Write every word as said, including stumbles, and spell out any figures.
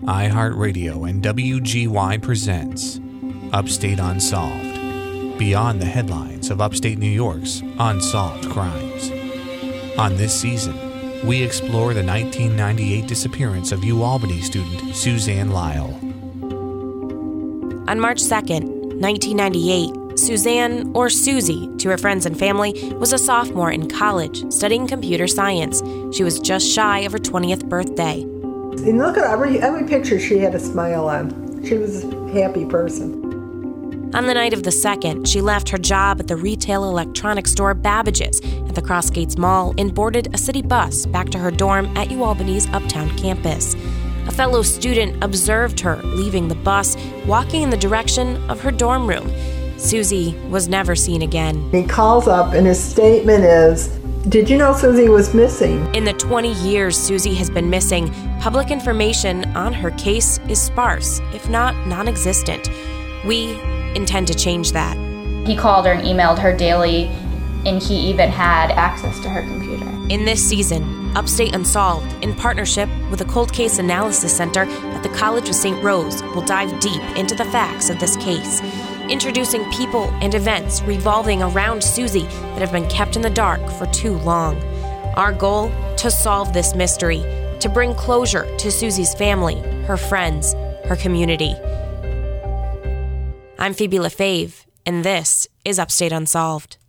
iHeartRadio and W G Y presents Upstate Unsolved, beyond the headlines of upstate New York's unsolved crimes. On this season, we explore the nineteen ninety-eight disappearance of UAlbany student Suzanne Lyle. On March second, nineteen ninety-eight, Suzanne, or Susie to her friends and family, was a sophomore in college studying computer science. She was just shy of her twentieth birthday. And look at every, every picture, she had a smile on. She was a happy person. On the night of the second, she left her job at the retail electronics store Babbage's at the Crossgates Mall and boarded a city bus back to her dorm at UAlbany's Uptown campus. A fellow student observed her leaving the bus, walking in the direction of her dorm room. Susie was never seen again. He calls up and his statement is, "Did you know Susie was missing?" In the twenty years Susie has been missing, public information on her case is sparse, if not non-existent. We intend to change that. He called her and emailed her daily, and he even had access to her computer. In this season, Upstate Unsolved, in partnership with the Cold Case Analysis Center at the College of Saint Rose, will dive deep into the facts of this case, introducing people and events revolving around Susie that have been kept in the dark for too long. Our goal? To solve this mystery, to bring closure to Susie's family, her friends, her community. I'm Phoebe LaFave, and this is Upstate Unsolved.